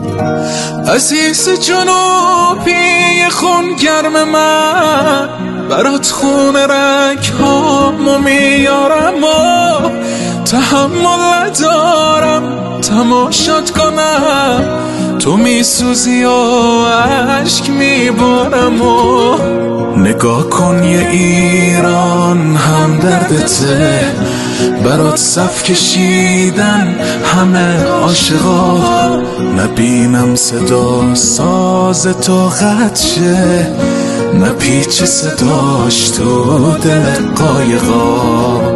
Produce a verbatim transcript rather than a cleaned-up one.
عزیز جنوبی خون گرم من، برات خون رنگ هامو میارم و تحمل ندارم تماشات کنم، تو میسوزی و عشق میبارم و نگاه کن یه ایران هم دردته، برات صف کشیدن همه عاشقا، نبینم صدا ساز تو قطع شه، نپیچ صداش تو دل قایقا.